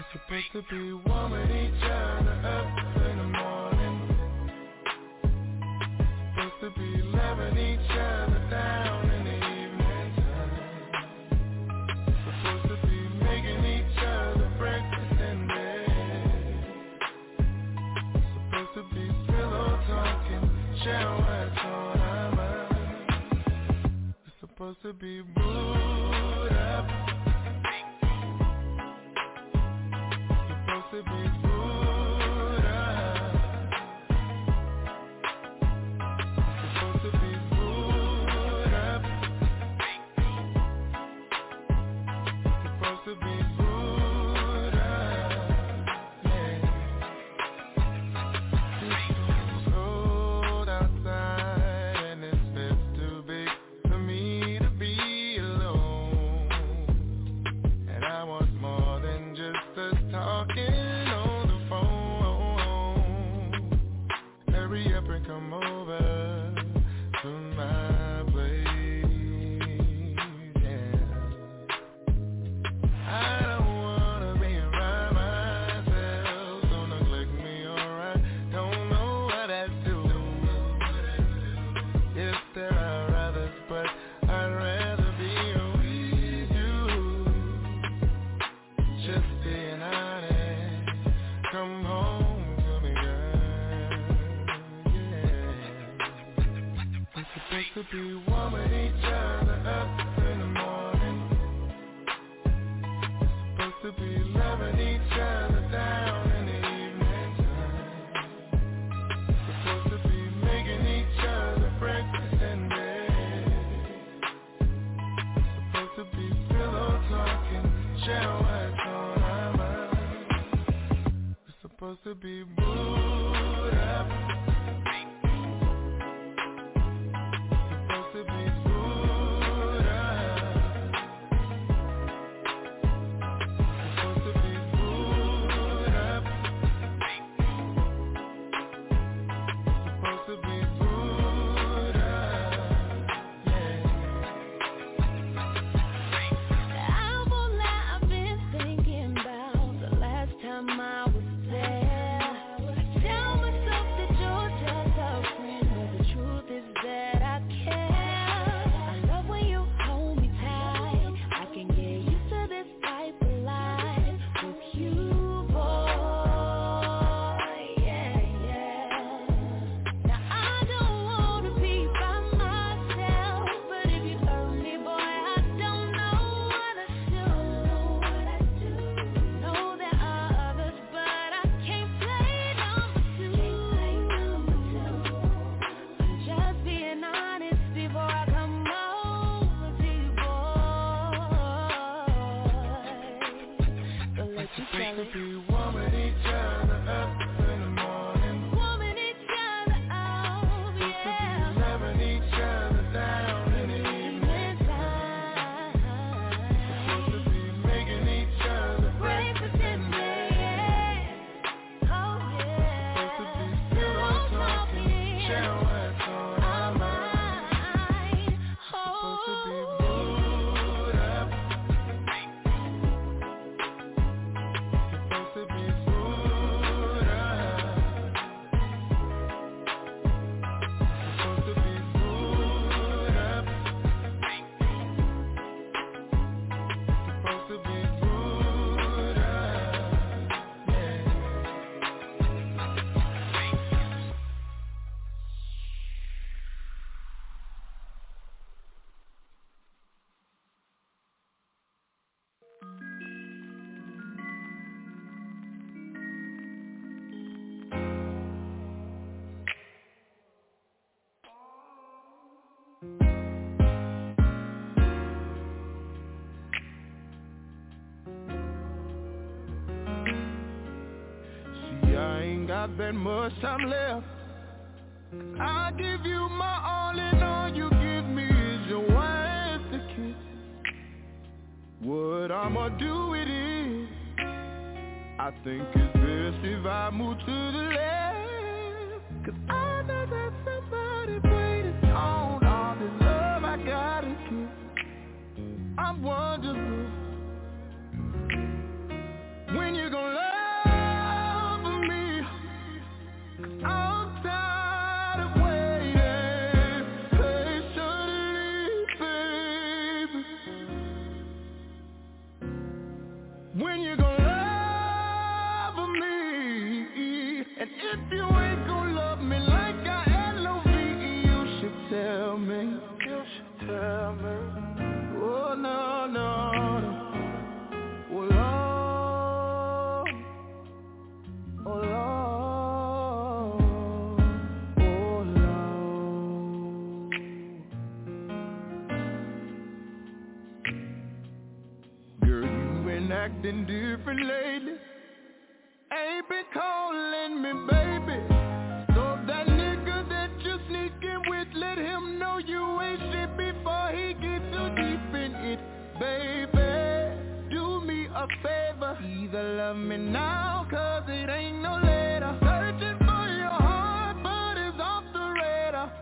We're supposed to be warming each other up in the morning. Supposed to be loving each other down in the evening time. Supposed to be making each other breakfast in bed. Supposed to be pillow talking, sharing what's on our mind. We're supposed to be booed up. Supposed to be booed up. Supposed to be booed up. Supposed to be booed up. Yeah. It's cold outside and it's just too big for me to be alone. And I want more than just us talking on the phone. Hurry up and come over to my place, yeah. I don't wanna be around myself. Don't neglect me, alright. Don't know what I do. Yes, there are others, but I'd rather be with you. Just being honest, come home to me, girl, yeah. We're supposed to be warming each other up in the morning. Supposed to be loving each other down in the evening time. Supposed to be making each other breakfast in bed. Supposed to be pillow talking, sharing what's on our mind. We're supposed to be booed up. Supposed to be booed up. Supposed to be booed up. Supposed to be booed up. Yeah. I won't lie, I've been thinking about the last time I was there. I tell myself that you're just a friend, but the truth is that I care. I love when you hold me tight. I can get used to this type of life with you, boy. Yeah, yeah. Now I don't wanna be by myself, but if you hurt me, boy, I don't know what I do. Know there are others, but I can't play number two. I'm just being honest before I come over to you, boy. So let you tell Supposed it. to be warming each other up in the morning. Woman, each other up, Supposed to yeah. be loving each other down in the evening. Supposed to be making each other breakfast in bed. Supposed to be pillow talking, sharing what's on our mind. Supposed to be booed up. Supposed to be booed up. Supposed to be booed up. Supposed to be booed up. Yeah. See, I ain't got that much time left. I give you my all, and all you give me is your wife to kiss. What I'ma do with it? I think it's best if I move to the left. 'Cause I know that somebody waiting on all the love I gotta give. I'm wondering when you gonna If you ain't gon' love me like I L-O-V-E, you should tell me. You should tell me. Oh, no, no, no. Oh, Lord. Oh, Lord. Oh, Lord. Girl, you been acting different lately. Ain't been calling me, baby. So that nigga that you sneaking with, let him know you ain't shit before he get too deep in it, baby. Do me a favor, either love me now, cause it ain't no later. Searching for your heart, but it's off the radar.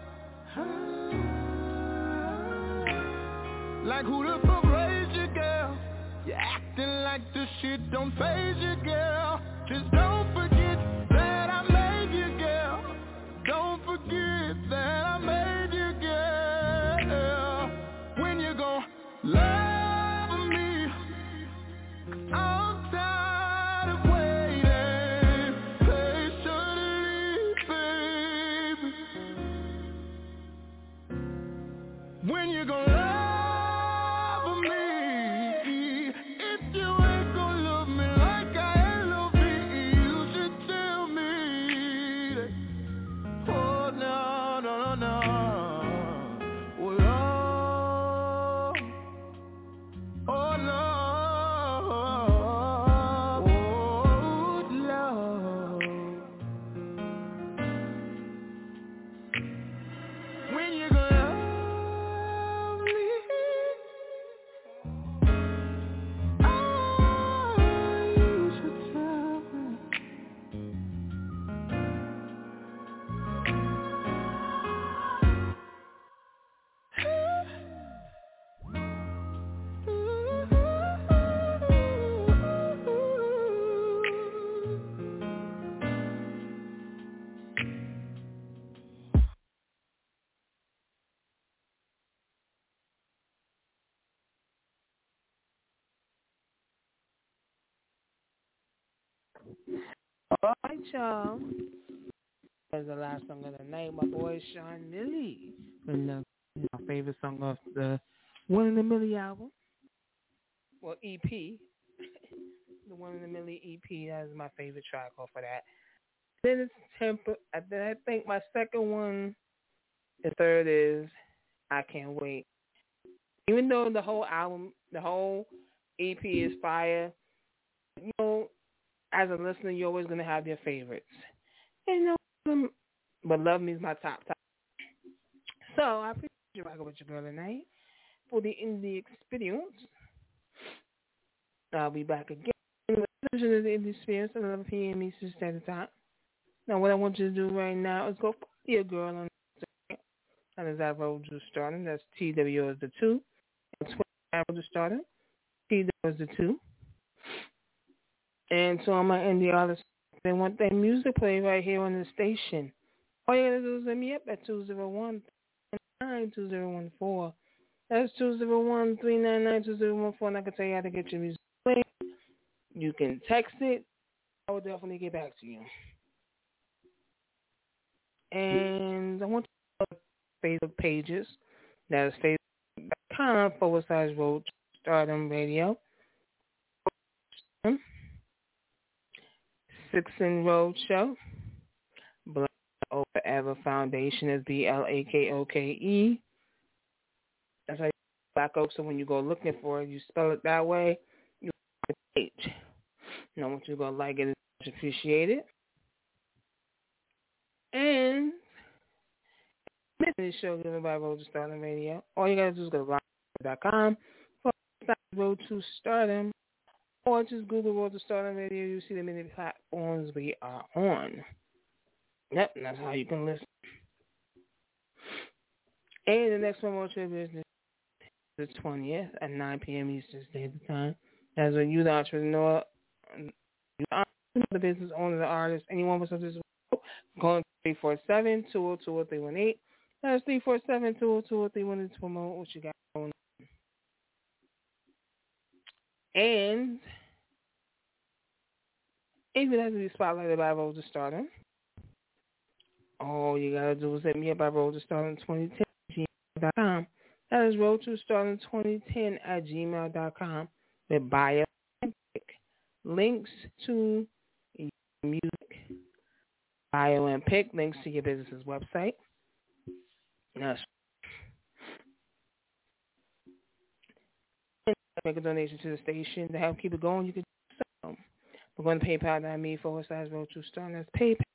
Like who the fuck raised you, girl? You acting like the shit don't faze you, girl. Just don't forget that I made you, girl. Don't forget that I made you, girl. When you gon' love me, I'm tired of waiting patiently, baby. When you gon' love me, if you ain't gon' love me like I L-O-V-E, you should tell me that. Oh, no, no, no, no. Oh, Lord. Oh, Lord. Oh, Lord. When you gonna love me? Oh, you should tell me. All right, y'all. That's the last song of the night. My boy Sean Millie from my favorite song of the One in a Millie album. Well, EP. The One in a Millie EP. That is my favorite track off of that. Then it's then I think my second one, the third is I Can't Wait. Even though the whole album, the whole EP is fire, you know, as a listener, you're always going to have your favorites. You know, but Love Me is my top. So I appreciate you rocking with your girl tonight for the Indie Experience. I'll be back again with the Indie Experience at 11 p.m. Eastern Standard Time. Now, what I want you to do right now is go follow your girl on Instagram. That is at Road to Stardom. That's TW is the 2. And Twitter at Road to Stardom. TW is the 2. And so on my indie artists, they want their music played right here on the station. All you gotta do is hit me up at 201-399-2014. That's 201-399-2014, and I can tell you how to get your music played. You can text it. I will definitely get back to you. And I want you to go to Facebook pages. That is facebook.com/Road Stardom Radio. Sixen Road Show. Black O Forever Foundation is BLAKOKE. That's how you Black Oak. So when you go looking for it, you spell it that way. You find the page. And I want you to go like it. Much appreciated. And this show given by Road to Stardom Radio. All you gotta do is go to rock.com/Road to Stardom. Or just Google Road to Stardom Radio. You see the many platforms we are on. Yep, and that's how you can listen. And the next one more trip is the 20th at 9 p.m. Eastern Standard Time. As a youth entrepreneur, the business owner, the artist, anyone with something to call 347-202-0318. That's 347-202-0318 to promote what you got going on. And if it has to be spotlighted by Road to Stardom, all you gotta do is hit me up at roadtostardom2010@gmail.com. That is roadtostardom2010@gmail.com with bio and pic, links to your music, bio and pic, links to your business's website. That's make a donation to the station to help keep it going. You can do so. We're going to PayPal.me/road2stardom. That's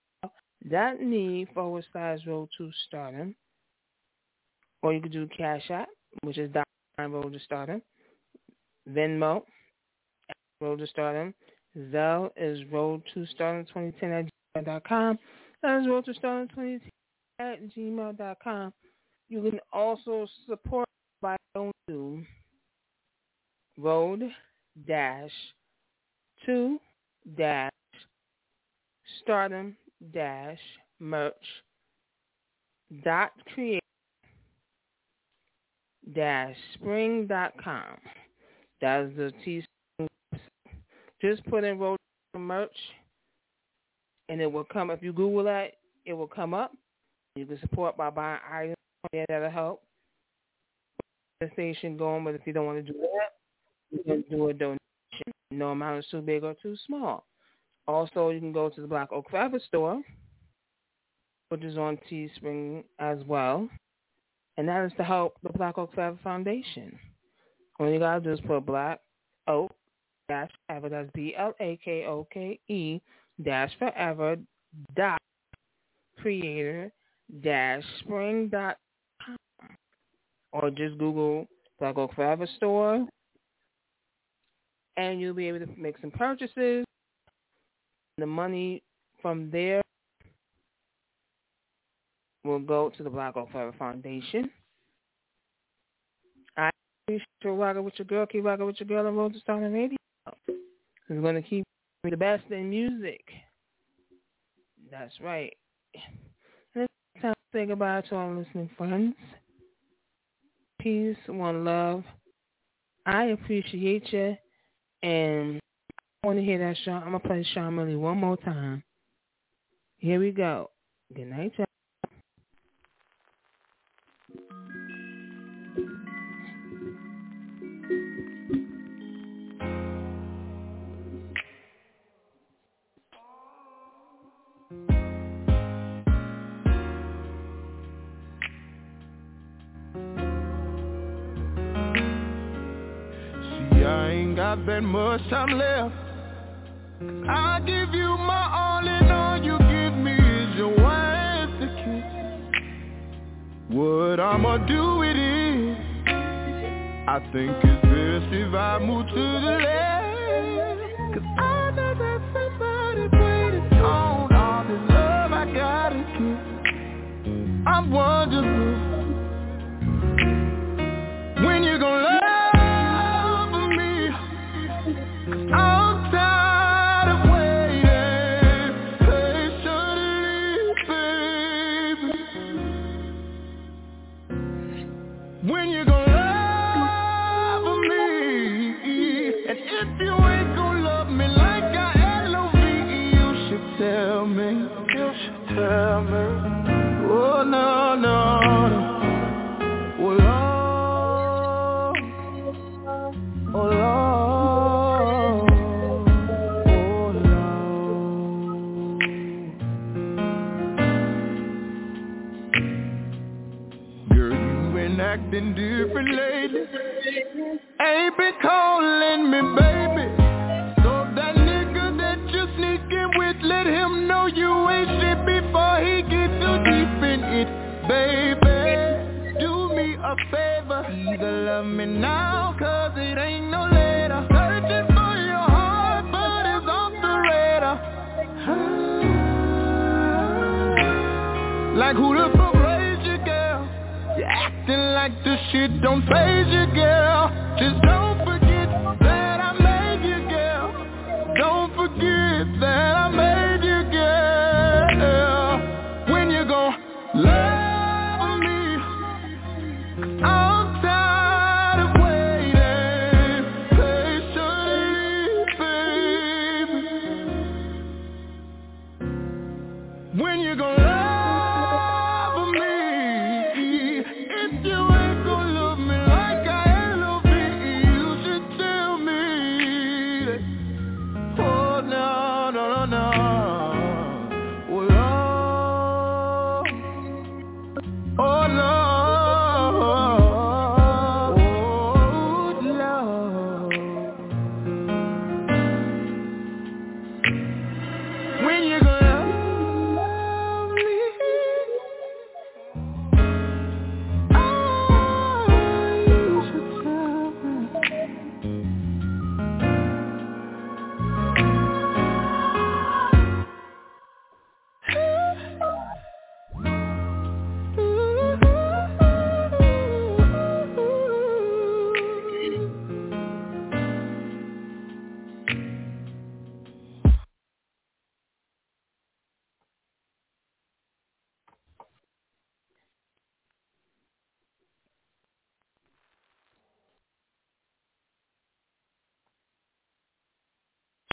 PayPal.me/road2stardom. Or you can do Cash App, which is $road to stardom. Venmo, Road to Stardom. Zelle is road2stardom2010@gmail.com. That is roadtostardom2010@gmail.com. You can also support by going to road-to-stardom-merch.create-spring.com. That is the Teespring. Just put in Road Merch, and it will come. If you Google that, it will come up. You can support by buying items there. That'll help the station going. But if you don't want to do that, you can do a donation. No amount is too big or too small. Also, you can go to the Black Oak Forever store, which is on Teespring as well. And that is to help the Black Oak Forever Foundation. All you got to do is put Black Oak Forever, that's BLAKOKE-Forever creator-spring.com. Or just Google Black Oak Forever store, and you'll be able to make some purchases. The money from there will go to the Black Oak Forever Foundation. I appreciate you rocking with your girl. Keep rocking with your girl on Road to Stardom Radio. We're going to keep the best in music. That's right. And it's time to say goodbye to all listening friends. Peace, one love. I appreciate you. And I want to hear that Sean. I'm going to play Sean Millie one more time. Here we go. Good night, y'all. Got that much time left. I give you my all, and all you give me is your wife to kiss. What I'ma do with it? I think it's best if I move to the left, 'cause I know that somebody waiting on all this love I gotta give. I'm wondering when you gonna love. I'm tired of waiting patiently, baby. When you gonna love me? And if you ain't gonna love me like I L-O-V-E, you should tell me. You should tell me. Oh, no, no, no. Oh, Lord. Oh, Lord. Acting different lately. Ain't been calling me baby. So that nigga that you sneaking with, let him know you ain't shit before he get too deep in it, baby. Do me a favor, either love me now, 'cause it ain't no later. Searching for your heart, but it's off the radar. Like who the fuck raised you, girl? You're acting like the shit don't faze you, girl. Just don't forget that I made you, girl. Don't forget that I made you, girl. When you gon' love me? I'm tired of waiting patiently, baby. When you gon' love me?